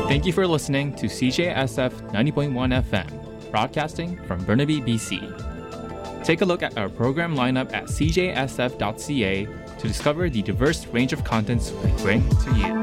Thank you for listening to CJSF 90.1 FM, broadcasting from Burnaby, BC. Take a look at our program lineup at cjsf.ca to discover the diverse range of contents we bring to you.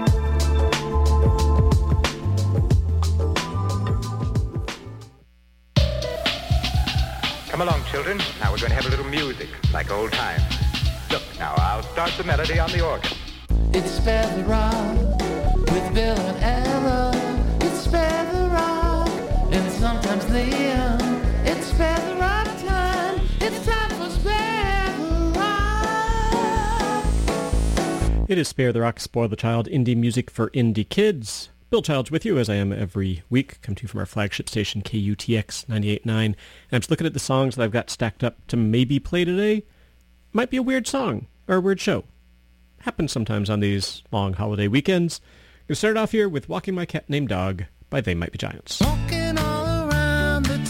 Come along, children. Now we're going to have a little music, like old times. Look, now I'll start the melody on the organ. It's Feather Rock with Bill and Ella. It's Feather Rock and sometimes Liam. It's Feather Rock time. It's time for Feather Rock. It is Spare the Rock, Spoil the Child, indie music for indie kids. Bill Childs with you, as I am every week. Come to you from our flagship station, KUTX 98.9. And I'm just looking at the songs that I've got stacked up to maybe play today. Might be a weird song or a weird show. Happens sometimes on these long holiday weekends. I'm going to start off here with Walking My Cat Named Dog by They Might Be Giants. Walking all around the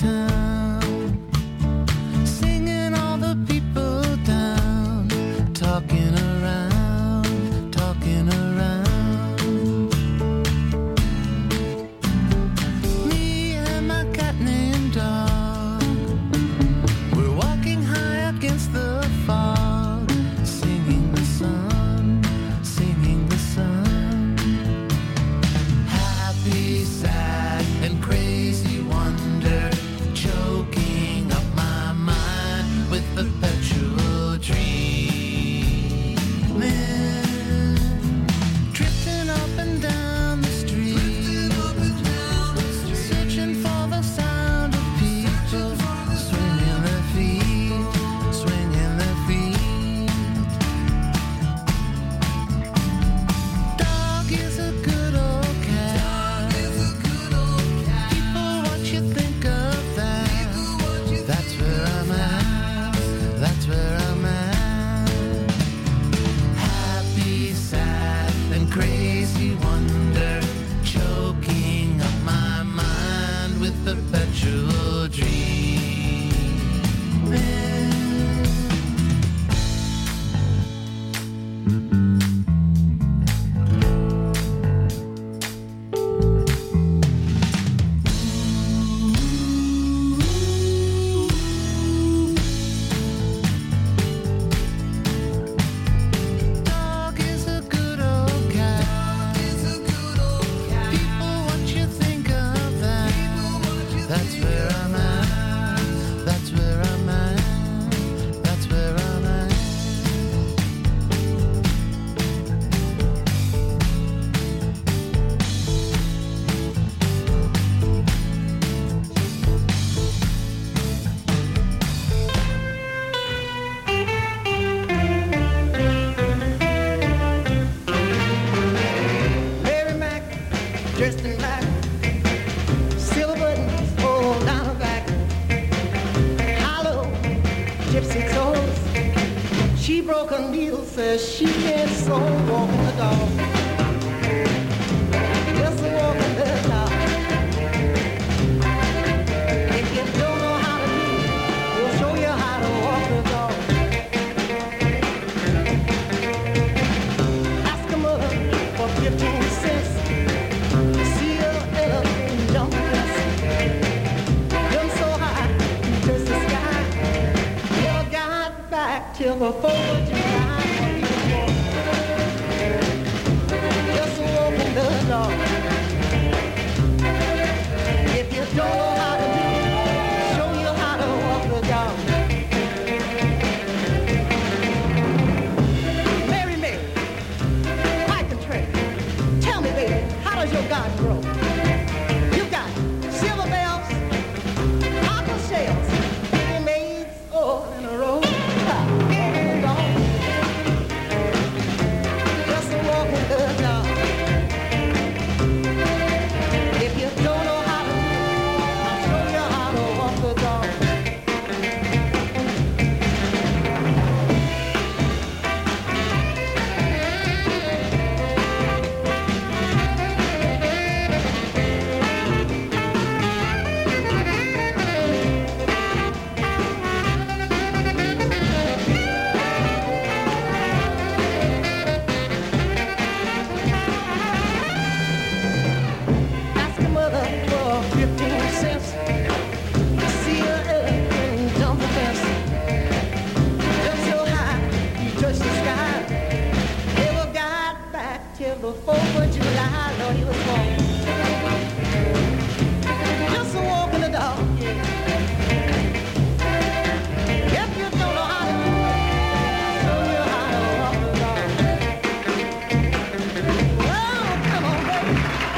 town, singing all the people down, talking around, talking around. Me and my cat named Dog, we're walking high against the fog, singing the sun, singing the sun. Happy, sad, and crazy wonder, choking up my mind with perpetual dreaming. Drifting up and down the street, searching for the sound of people swinging their feet, swinging their feet. Dog is a good old cat. People, what you think of that? That's where I'm at. That's where I'm at. Happy, sad, and crazy wonder, choking up my mind with perpetual dreaming. Dog is a good old cat. People, what you think of that? That's where I'm at. That's where I'm at. That's where I'm at. Mary Mac, dressed in black, silver buttons all down her back. Hollow, gypsy clothes. She broke her needle, says she can't sew, walking the dog. Just a walking the dog. If you don't know how to do it, we'll show you how to walk the dog. Ask a mother for 15 cents. See her elephant jump dress. Jump so high, you touch the sky. Never got back till the 4th of July. Just walking the dog. If you don't know how to do it, show you how to walk the dog. Mary, quite contrary. Tell me, baby, how does your garden grow? You got silver bells, cockle shells, pretty maids all in a row. Just a walking the dog. If you don't know how to do it, I'll show you how to walk the dog. the 4th of July, Lord, he was born. Just a walk in the dark. If you don't know how to do it, show you how to walk the dog. Oh, come on, baby.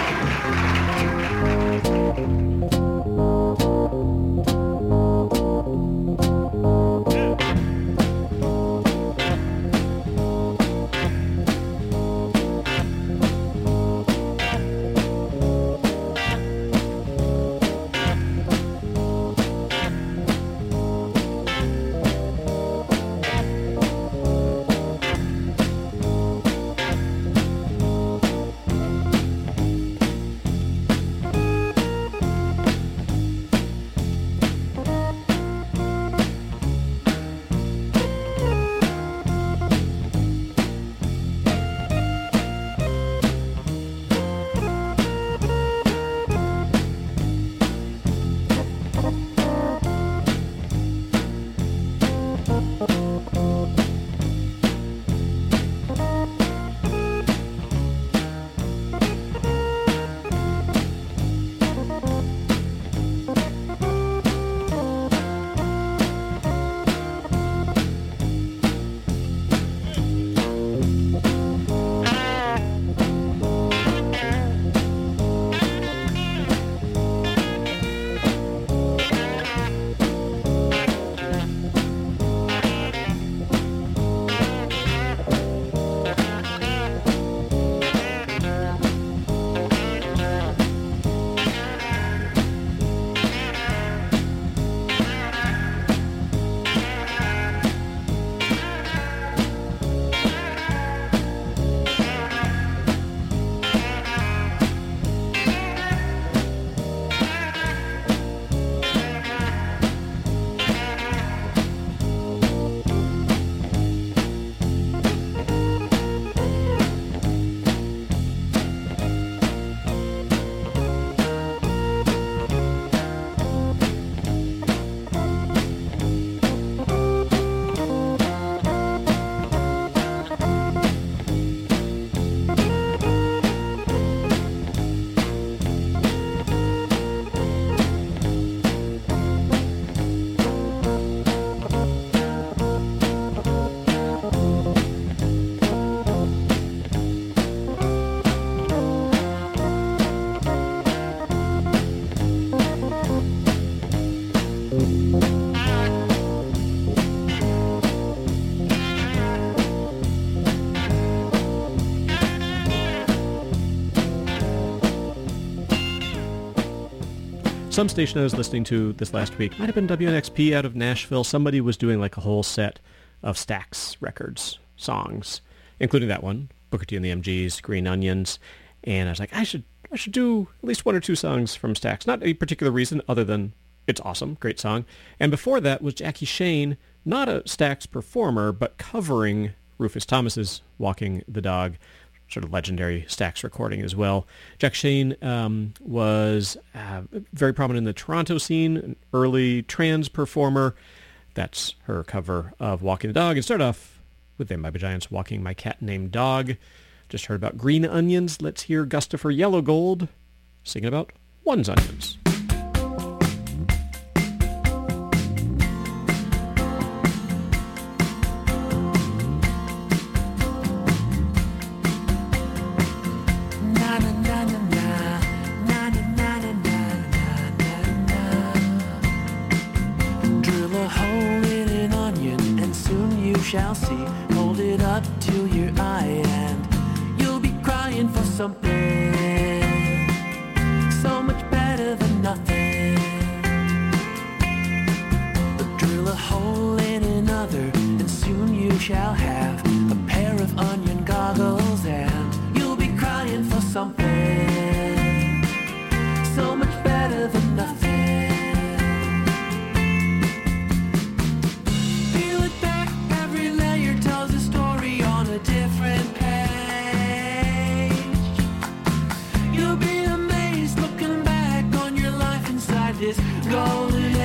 Some station I was listening to this last week, might have been WNXP out of Nashville, somebody was doing like a whole set of Stax Records songs, including that one, Booker T and the MGs, Green Onions, and I was like, I should do at least one or two songs from Stax. Not a particular reason other than it's awesome, great song. And before that was Jackie Shane, not a Stax performer, but covering Rufus Thomas's Walking the Dog, sort of legendary Stax recording as well. Jack Shane was very prominent in the Toronto scene, an early trans performer. That's her cover of Walking the Dog. And start off with Them by the Giants, Walking My Cat Named Dog. Just heard about Green Onions. Let's hear Gustafer Yellowgold singing about One's Onions. Shall see, hold it up to your eye and you'll be crying for something so much better than nothing. But drill a hole in another and soon you shall have a pair of onion goggles and you'll be crying for something so much better than nothing. Different page. You'll be amazed looking back on your life inside this golden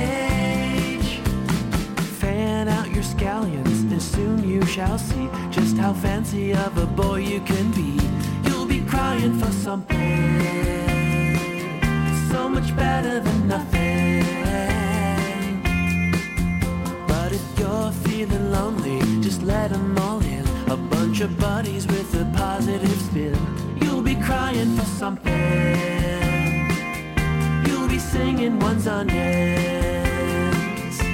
age. Fan out your scallions and soon you shall see just just how fancy of a boy you can be. You'll be crying for something so much better than nothing. But if you're feeling lonely, just let them all in. A bunch of buddies with a positive spin. You'll be crying for something. You'll be singing one's onions.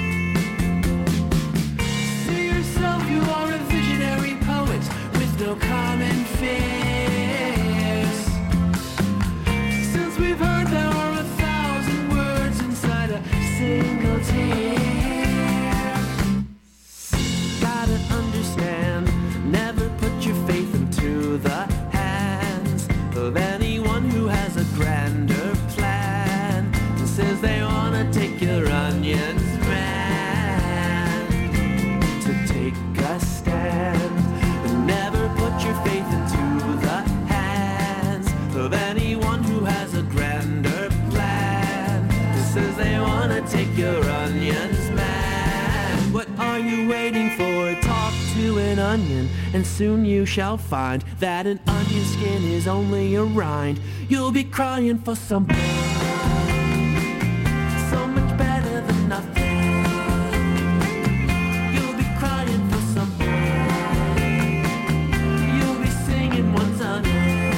See yourself, you are a visionary poet with no common fears. Since we've heard there are 1,000 words inside a single tear. Gotta understand, never put your faith into the hands of anyone who has a grander plan and says they wanna take your onions, man. To take a stand, never put your faith into the hands of anyone who has a grander plan that says they wanna take your onions, man. What are you waiting for? Talk to an onion, and soon you shall find that an onion skin is only a rind. You'll be crying for something so much better than nothing. You'll be crying for something. You'll be singing one's onions.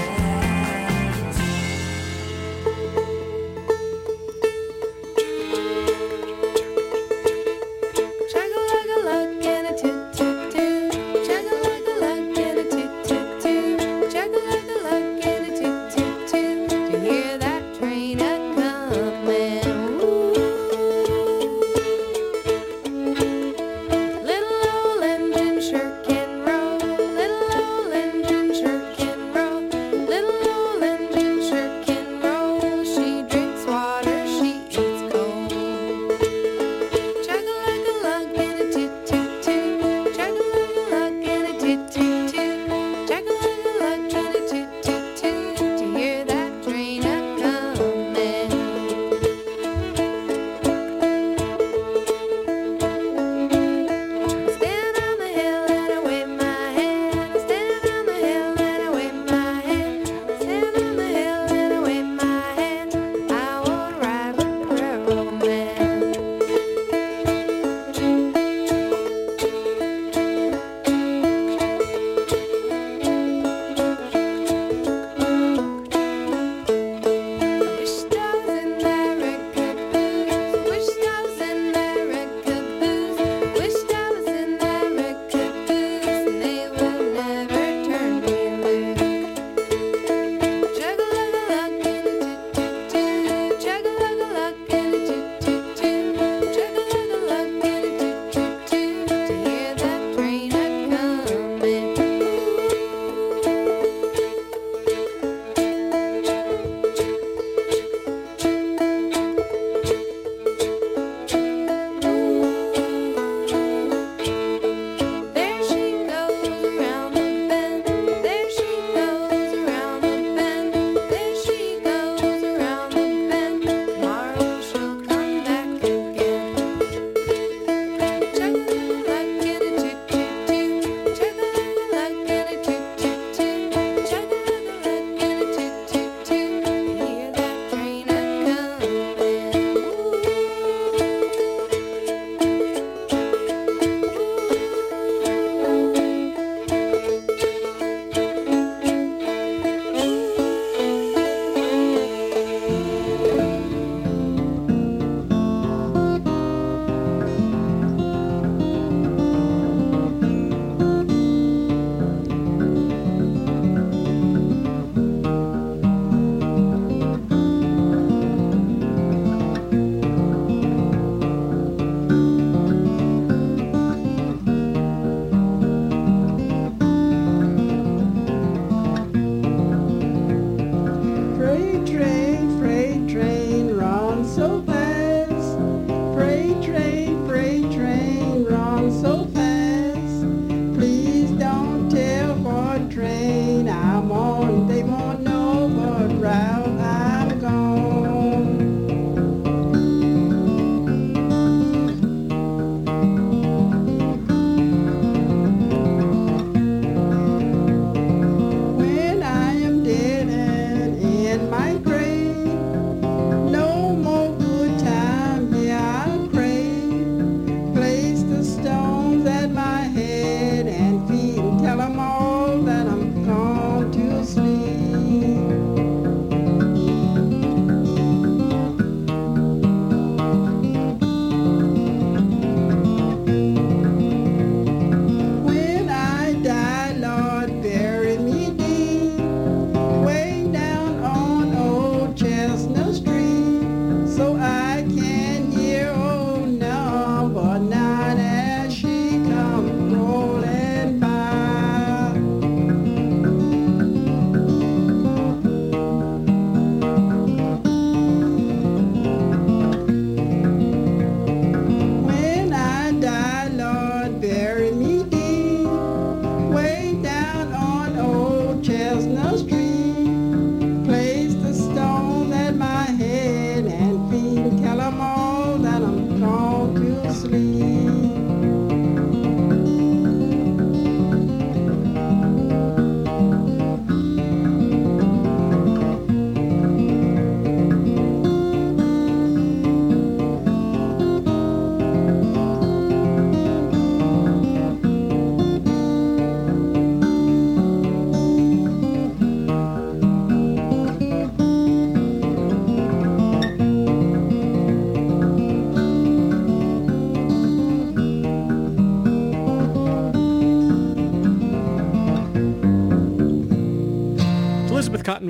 Chug-a-lug-a-lug and a toot-toot-toot. Chug-a-lug-a-lug and a toot-toot-toot. Chug-a-lug-a-lug and a toot-toot-toot. Do you hear that train?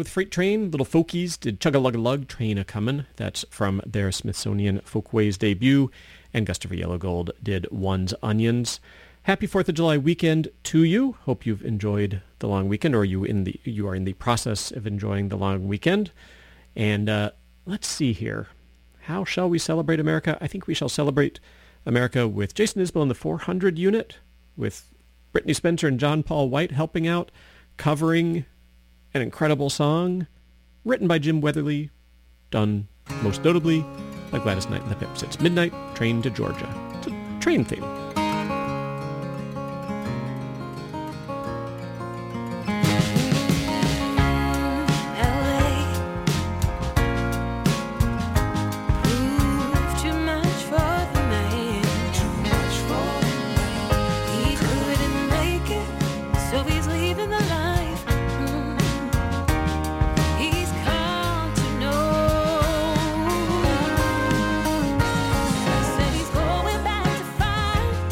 with Freight Train. Little Folkies did Chug-a-Lug-a-Lug, Train A-Comin'. That's from their Smithsonian Folkways debut. And Gustavia Yellow Gold did One's Onions. Happy 4th of July weekend to you. Hope you've enjoyed the long weekend, or you are in the process of enjoying the long weekend. And let's see here. How shall we celebrate America? I think we shall celebrate America with Jason Isbell in the 400 unit, with Brittany Spencer and John Paul White helping out, covering an incredible song written by Jim Weatherly, done most notably by Gladys Knight and the Pips. It's Midnight Train to Georgia. It's a train theme. Said he's going back to find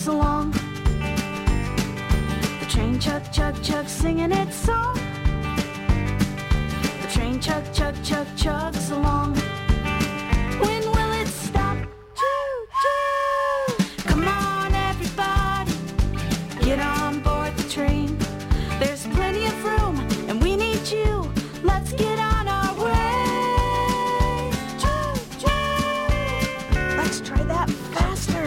chugs along. The train chug, chug, chug, singing its song. The train chug, chug, chug, chugs along. When will it stop? Choo, choo. Come on, everybody, get on board the train. There's plenty of room, and we need you. Let's get on our way. Choo, choo. Let's try that faster.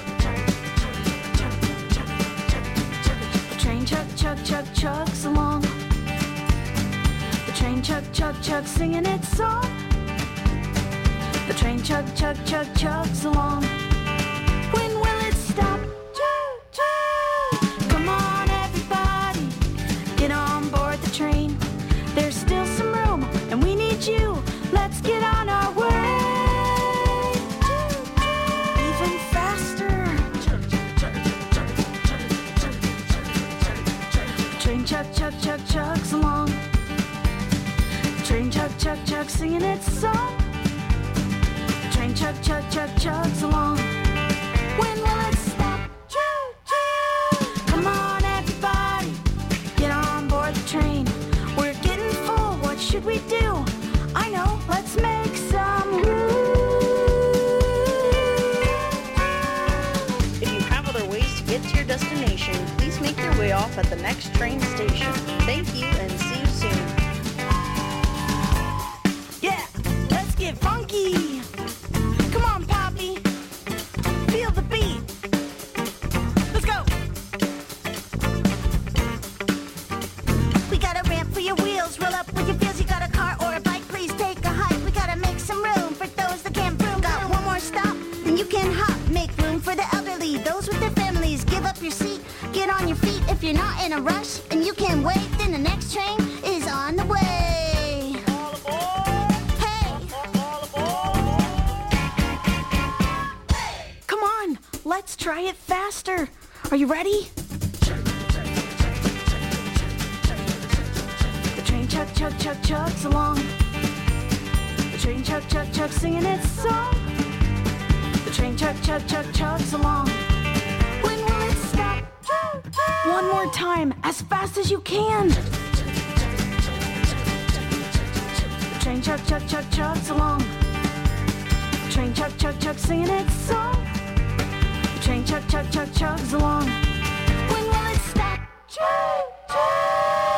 The train chug, chug, chug, chugs along. The train chug, chug, chug, singing its song. The train chug, chug, chug, chugs along. When will it stop? Choo, choo. Come on, everybody, get on board the train. There's still some room, and we need you. Let's get on our way. Choo, choo. Even faster. The train chug, chug, chug, chugs along. The train chug, chug, chug, singing its song. The train chug, chug, chug, chugs along. When will it stop? Choo, choo. Come on, everybody, get on board the train. We're getting full, what should we do? I know, let's make some room. If you have other ways to get to your destination, please make your way off at the next train station. Thank you and see you soon. Yeah, let's get funky. Come on, Poppy, feel the beat. Let's go. We got a ramp for your wheels, roll up with your feels. You got a car or a bike, please take a hike. We gotta make some room for those that can't broom. Got one more stop, then you can hop. Make room for the elderly, those with their families. Give up your seat, get on your feet. If you're not in a rush and you can wait, then the next train is on the way. Hey! Come on, let's try it faster. Are you ready? The train chug, chug, chug, chugs along. The train chug, chug, chug, singing its song. The train chug, chug, chug, chugs along. When will it stop? Choo, choo. One more time, as fast as you can. The train chug, chug, chug, chugs along. The train chug, chug, chug, singing its song. The train chug, chug, chug, chugs along. When will it stop? Choo, choo.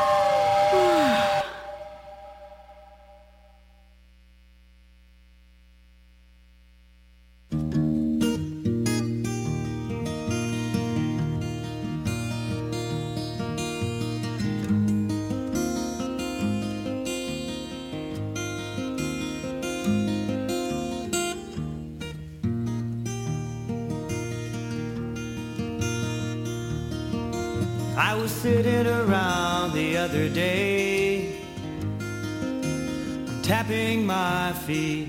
I was sitting around the other day, tapping my feet.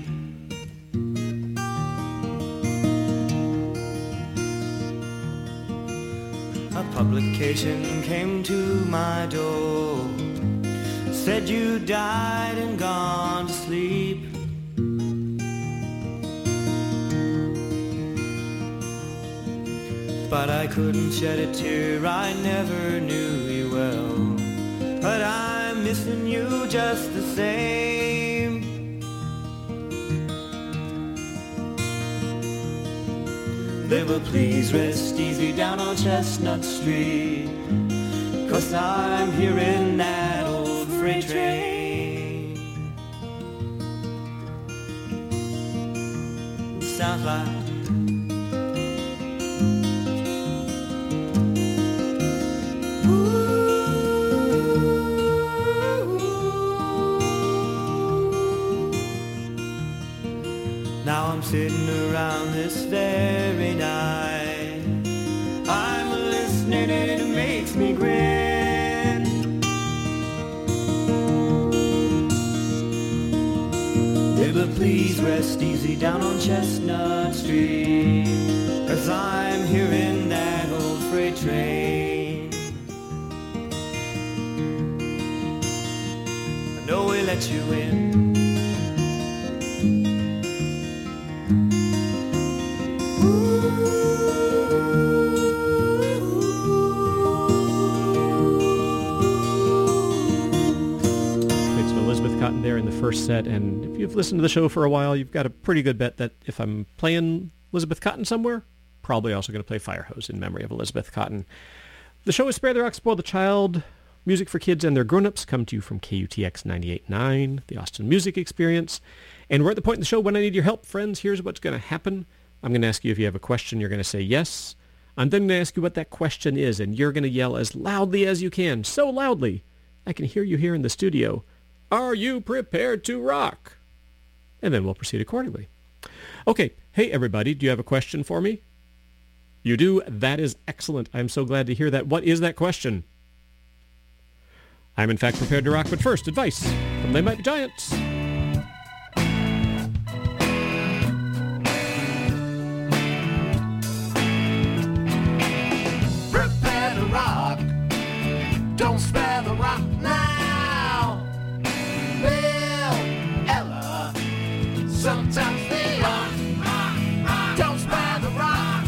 A publication came to my door, said you died and gone to sleep. But I couldn't shed a tear, I never knew you well. But I'm missing you just the same. Liver, please rest easy down on Chestnut Street, 'cause I'm here in that old freight train. Sounds like now I'm sitting around this very night. I'm listening and it makes me grin. Liver, please rest easy down on Chestnut Street, 'cause I'm here in that old freight train. I know we let you in. Ooh. first set, and if you've listened to the show for a while, you've got a pretty good bet that if I'm playing Elizabeth Cotten somewhere, probably also going to play Fire Hose in memory of Elizabeth Cotten. The show is Spare the Rock, Spoil the Child. Music for kids and their grown-ups come to you from KUTX 98.9, the Austin Music Experience. And we're at the point in the show when I need your help, friends. Here's what's going to happen. I'm going to ask you if you have a question. You're going to say yes. I'm then going to ask you what that question is, and you're going to yell as loudly as you can, so loudly I can hear you here in the studio. Are you prepared to rock? And then we'll proceed accordingly. Okay, hey everybody, do you have a question for me? You do? That is excellent. I'm so glad to hear that. What is that question? I'm in fact prepared to rock, but first, advice from They Might Be Giants. Prepare to rock. Don't spare the rock now. Bill, Ella, sometimes they are. Don't spare the rock.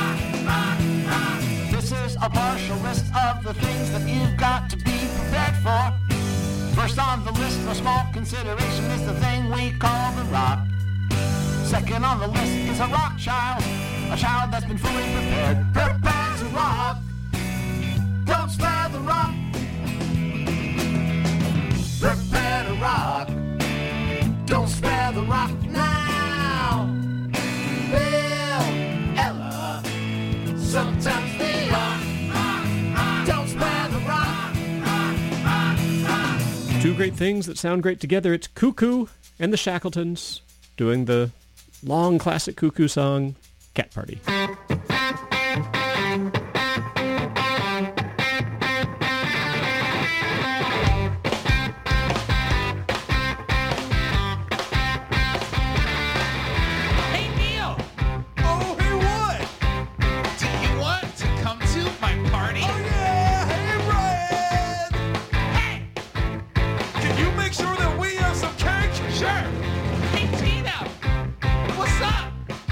This is a partial list of the things that you've got to be prepared for. First on the list for small consideration is the thing we call the rock. Second on the list is a rock child, a child that's been fully prepared. Prepare to rock. Don't spare the rock. Prepare to rock. Don't spare the rock now. Bill, Ella, sometimes they are. Don't spare the rock. Two great things that sound great together. It's Cuckoo and the Shackletons doing the long classic Cuckoo song, Cat Party.